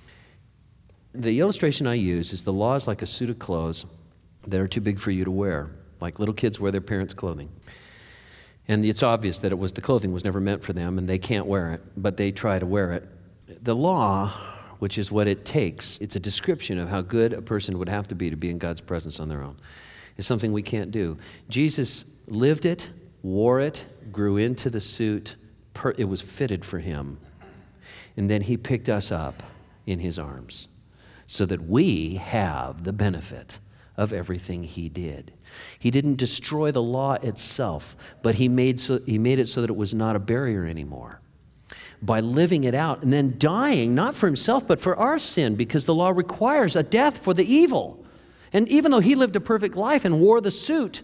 The illustration I use is the law is like a suit of clothes that are too big for you to wear, like little kids wear their parents' clothing. And it's obvious that the clothing was never meant for them, and they can't wear it, but they try to wear it. The law, which is what it takes, it's a description of how good a person would have to be in God's presence on their own. It's something we can't do. Jesus lived it, wore it, grew into the suit. It was fitted for Him. And then He picked us up in His arms so that we have the benefit of everything He did. He didn't destroy the law itself, but He made it so that it was not a barrier anymore. By living it out and then dying, not for Himself, but for our sin, because the law requires a death for the evil. And even though He lived a perfect life and wore the suit,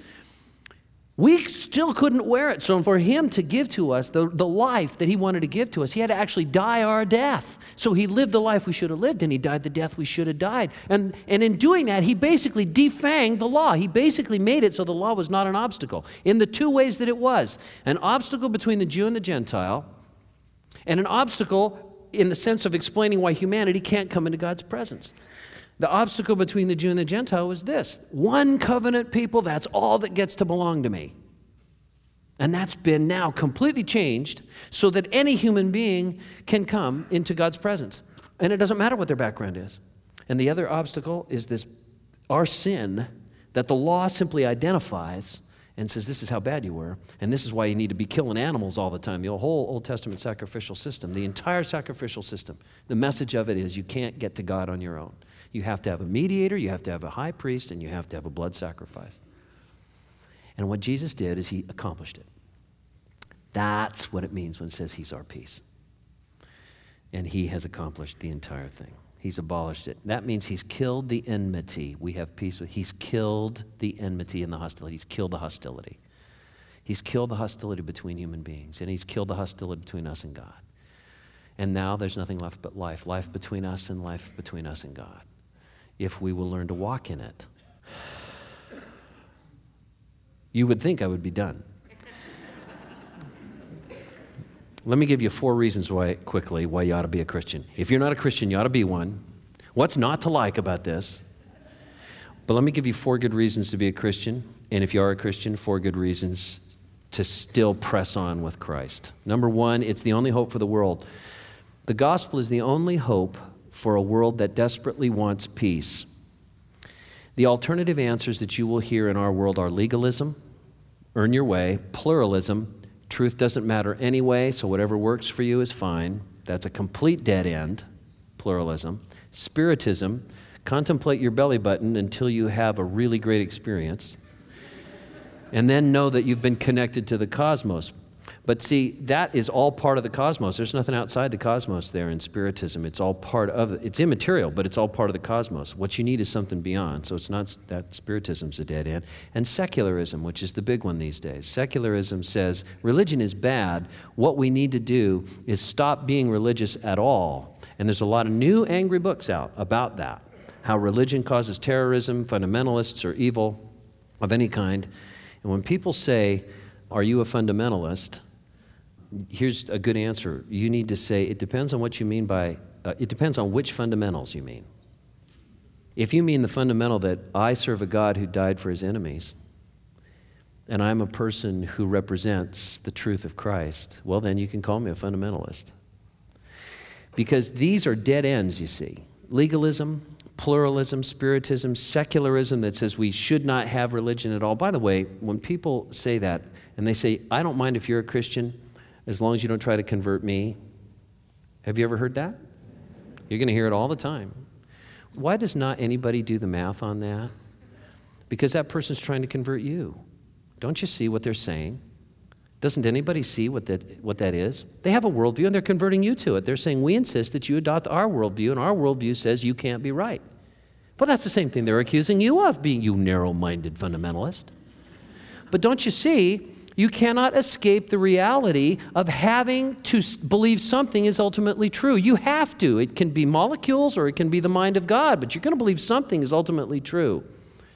we still couldn't wear it. So for Him to give to us the life that He wanted to give to us, He had to actually die our death. So He lived the life we should have lived, and He died the death we should have died. And in doing that, He basically defanged the law. He basically made it so the law was not an obstacle in the two ways that it was. An obstacle between the Jew and the Gentile, and an obstacle in the sense of explaining why humanity can't come into God's presence. The obstacle between the Jew and the Gentile was this: one covenant people, that's all that gets to belong to me. And that's been now completely changed so that any human being can come into God's presence. And it doesn't matter what their background is. And the other obstacle is this, our sin, that the law simply identifies and says, this is how bad you were, and this is why you need to be killing animals all the time. The whole Old Testament sacrificial system, the entire sacrificial system, the message of it is you can't get to God on your own. You have to have a mediator, you have to have a high priest, and you have to have a blood sacrifice. And what Jesus did is He accomplished it. That's what it means when it says He's our peace. And He has accomplished the entire thing. He's abolished it. That means He's killed the enmity we have peace with. He's killed the enmity and the hostility. He's killed the hostility. He's killed the hostility between human beings, and He's killed the hostility between us and God. And now there's nothing left but life between us and life between us and God, if we will learn to walk in it. You would think I would be done. Let me give you 4 reasons why you ought to be a Christian. If you're not a Christian, you ought to be one. What's not to like about this? But let me give you 4 good reasons to be a Christian. And if you are a Christian, 4 good reasons to still press on with Christ. Number 1, it's the only hope for the world. The gospel is the only hope for a world that desperately wants peace. The alternative answers that you will hear in our world are legalism, earn your way, pluralism, truth doesn't matter anyway, so whatever works for you is fine. That's a complete dead end, pluralism. Spiritism, contemplate your belly button until you have a really great experience, and then know that you've been connected to the cosmos. But see, that is all part of the cosmos. There's nothing outside the cosmos there in Spiritism. It's all part of it. It's immaterial, but it's all part of the cosmos. What you need is something beyond. So it's not that Spiritism's a dead end. And secularism, which is the big one these days. Secularism says religion is bad. What we need to do is stop being religious at all. And there's a lot of new angry books out about that. How religion causes terrorism, fundamentalists are evil of any kind. And when people say, "Are you a fundamentalist?" here's a good answer. You need to say, it depends on what you mean by, it depends on which fundamentals you mean. If you mean the fundamental that I serve a God who died for his enemies, and I'm a person who represents the truth of Christ, well, then you can call me a fundamentalist. Because these are dead ends, you see. Legalism, pluralism, spiritism, secularism that says we should not have religion at all. By the way, when people say that, and they say, "I don't mind if you're a Christian, as long as you don't try to convert me." Have you ever heard that? You're going to hear it all the time. Why does not anybody do the math on that? Because that person's trying to convert you. Don't you see what they're saying? Doesn't anybody see what that is? They have a worldview and they're converting you to it. They're saying, we insist that you adopt our worldview, and our worldview says you can't be right. Well, that's the same thing they're accusing you of, being you narrow-minded fundamentalist. But don't you see, you cannot escape the reality of having to believe something is ultimately true. You have to. It can be molecules or it can be the mind of God, but you're going to believe something is ultimately true.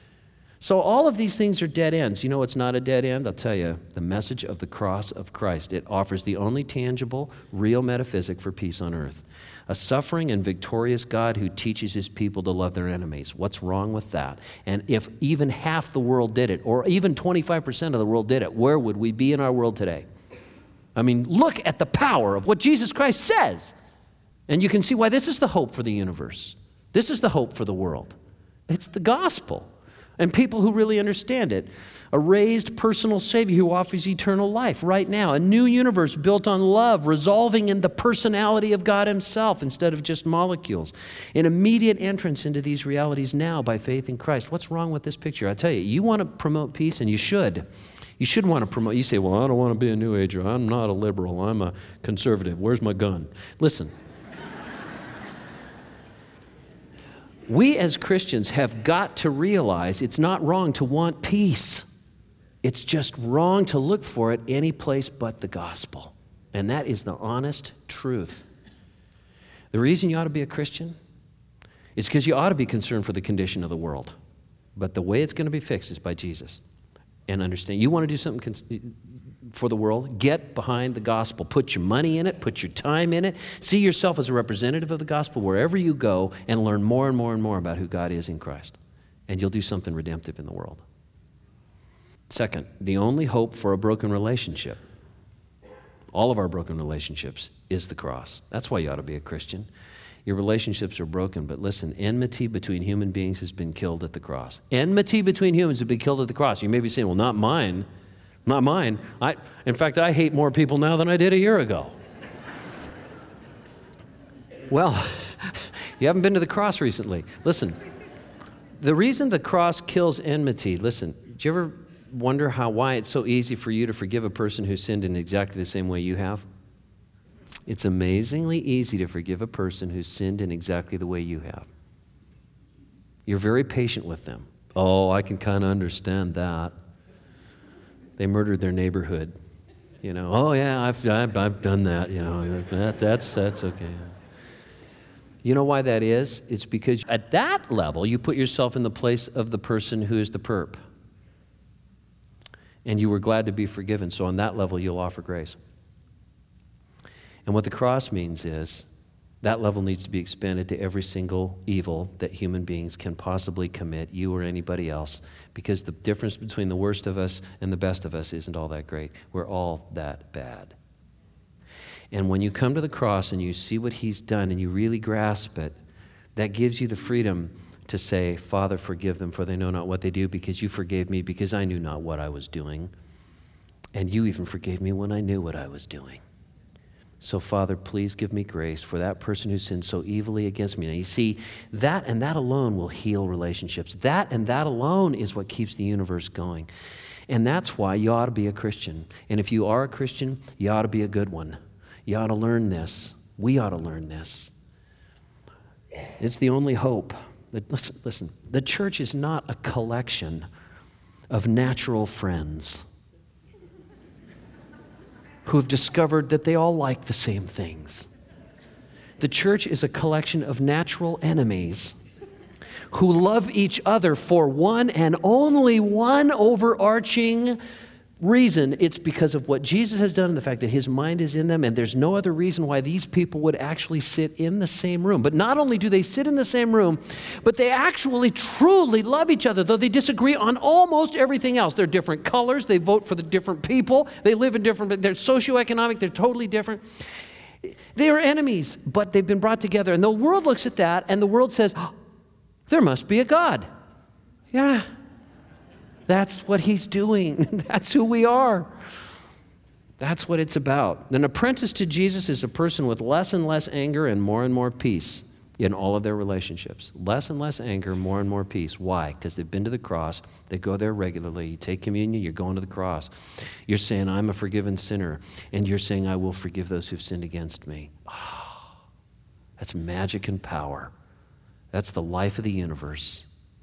So all of these things are dead ends. You know what's not a dead end? I'll tell you, the message of the cross of Christ. It offers the only tangible, real metaphysic for peace on earth. A suffering and victorious God who teaches his people to love their enemies. What's wrong with that? And if even half the world did it, or even 25% of the world did it, where would we be in our world today? I mean, look at the power of what Jesus Christ says. And you can see why this is the hope for the universe. This is the hope for the world. It's the gospel. And people who really understand it. A raised personal Savior who offers eternal life right now. A new universe built on love, resolving in the personality of God himself instead of just molecules. An immediate entrance into these realities now by faith in Christ. What's wrong with this picture? I tell you, you want to promote peace, and you should. You should want to promote. You say, well, I don't want to be a New Ager. I'm not a liberal. I'm a conservative. Where's my gun? Listen. We as Christians have got to realize it's not wrong to want peace. It's just wrong to look for it any place but the gospel. And that is the honest truth. The reason you ought to be a Christian is because you ought to be concerned for the condition of the world. But the way it's going to be fixed is by Jesus. And understand, you want to do something for the world, get behind the gospel. Put your money in it, put your time in it. See yourself as a representative of the gospel wherever you go, and learn more and more and more about who God is in Christ. And you'll do something redemptive in the world. Second, the only hope for a broken relationship, all of our broken relationships, is the cross. That's why you ought to be a Christian. Your relationships are broken, but listen, enmity between human beings has been killed at the cross. Enmity between humans has been killed at the cross. You may be saying, well, not mine. Not mine. In fact, I hate more people now than I did a year ago. Well, you haven't been to the cross recently. Listen, the reason the cross kills enmity, listen, do you ever wonder why it's so easy for you to forgive a person who sinned in exactly the same way you have? It's amazingly easy to forgive a person who sinned in exactly the way you have. You're very patient with them. Oh, I can kind of understand that. They murdered their neighborhood. You know, oh yeah, I've done that. You know, that's okay. You know why that is? It's because at that level, you put yourself in the place of the person who is the perp. And you were glad to be forgiven. So on that level, you'll offer grace. And what the cross means is That level needs to be expanded to every single evil that human beings can possibly commit, you or anybody else, because the difference between the worst of us and the best of us isn't all that great. We're all that bad. And when you come to the cross and you see what he's done and you really grasp it, that gives you the freedom to say, Father, forgive them, for they know not what they do, because you forgave me because I knew not what I was doing. And you even forgave me when I knew what I was doing. So, Father, please give me grace for that person who sinned so evilly against me. Now, you see, that and that alone will heal relationships. That and that alone is what keeps the universe going. And that's why you ought to be a Christian. And if you are a Christian, you ought to be a good one. You ought to learn this. We ought to learn this. It's the only hope. Listen, the church is not a collection of natural friends who have discovered that they all like the same things. The church is a collection of natural enemies who love each other for one and only one overarching reason. It's because of what Jesus has done and the fact that his mind is in them, and there's no other reason why these people would actually sit in the same room. But not only do they sit in the same room, but they actually truly love each other, though they disagree on almost everything else. They're different colors, they vote for the different people, they live in different, they're socioeconomic, they're totally different. They are enemies, but they've been brought together. And the world looks at that, and the world says, oh, there must be a God. Yeah. That's what he's doing. That's who we are. That's what it's about. An apprentice to Jesus is a person with less and less anger and more peace in all of their relationships. Less and less anger, more and more peace. Why? Because they've been to the cross. They go there regularly. You take communion, you're going to the cross. You're saying, I'm a forgiven sinner. And you're saying, I will forgive those who've sinned against me. Oh, that's magic and power. That's the life of the universe.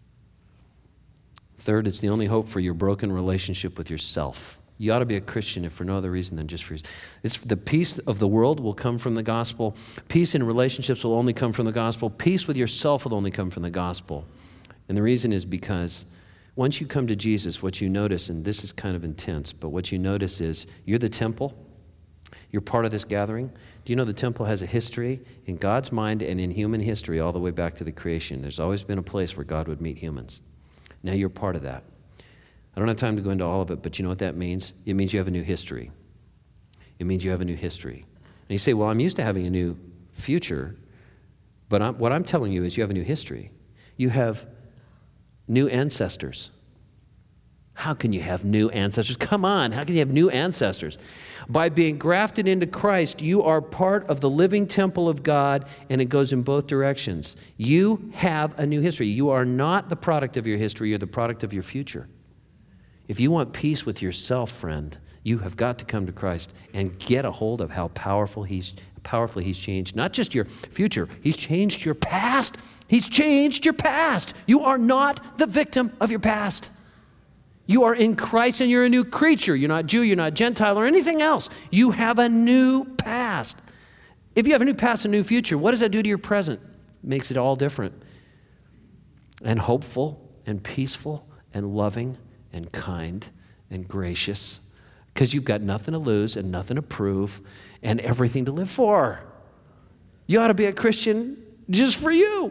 Third, it's the only hope for your broken relationship with yourself. You ought to be a Christian if for no other reason than just for yourself. It's the peace of the world will come from the gospel. Peace in relationships will only come from the gospel. Peace with yourself will only come from the gospel. And the reason is because once you come to Jesus, what you notice, and this is kind of intense, but what you notice is you're the temple. You're part of this gathering. Do you know the temple has a history in God's mind and in human history all the way back to the creation? There's always been a place where God would meet humans. Now you're part of that. I don't have time to go into all of it, but you know what that means? It means you have a new history. It means you have a new history. And you say, well, I'm used to having a new future, but what I'm telling you is you have a new history. You have new ancestors. How can you have new ancestors? Come on, how can you have new ancestors? By being grafted into Christ, you are part of the living temple of God, and it goes in both directions. You have a new history. You are not the product of your history, you're the product of your future. If you want peace with yourself, friend, you have got to come to Christ and get a hold of how powerfully he's changed, not just your future, he's changed your past. He's changed your past. You are not the victim of your past. You are in Christ and you're a new creature. You're not Jew, you're not Gentile or anything else. You have a new past. If you have a new past and a new future, what does that do to your present? It makes it all different. And hopeful and peaceful and loving and kind and gracious, because you've got nothing to lose and nothing to prove and everything to live for. You ought to be a Christian just for you.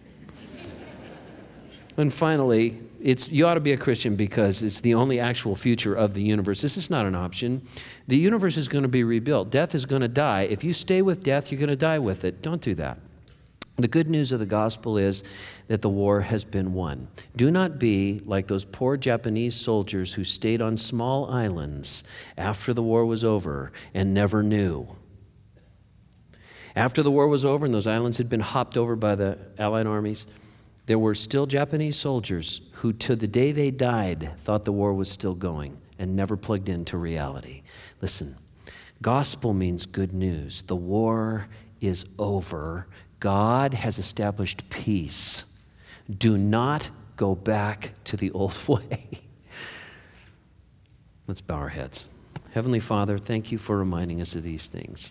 And finally, you ought to be a Christian because it's the only actual future of the universe. This is not an option. The universe is going to be rebuilt. Death is going to die. If you stay with death, you're going to die with it. Don't do that. The good news of the gospel is that the war has been won. Do not be like those poor Japanese soldiers who stayed on small islands after the war was over and never knew. After the war was over and those islands had been hopped over by the Allied armies, there were still Japanese soldiers who, to the day they died, thought the war was still going and never plugged into reality. Listen, gospel means good news. The war is over. God has established peace. Do not go back to the old way. Let's bow our heads. Heavenly Father, thank you for reminding us of these things.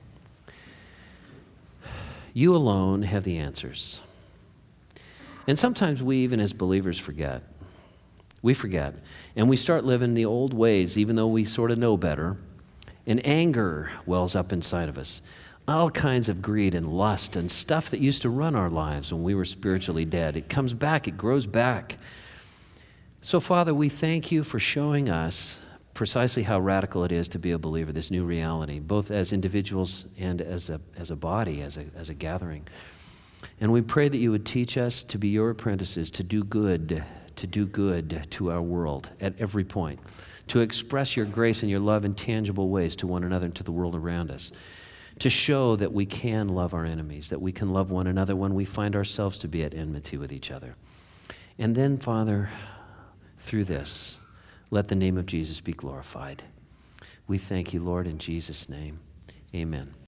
You alone have the answers. And sometimes we, even as believers, forget. We forget. And we start living the old ways, even though we sort of know better. And anger wells up inside of us. all kinds of greed and lust and stuff that used to run our lives when we were spiritually dead. It comes back, it grows back. So, Father, we thank you for showing us precisely how radical it is to be a believer, this new reality, both as individuals and as a body, as a gathering. And we pray that you would teach us to be your apprentices, to do good to our world at every point, to express your grace and your love in tangible ways to one another and to the world around us, to show that we can love our enemies, that we can love one another when we find ourselves to be at enmity with each other. And then, Father, through this, let the name of Jesus be glorified. We thank you, Lord, in Jesus' name. Amen.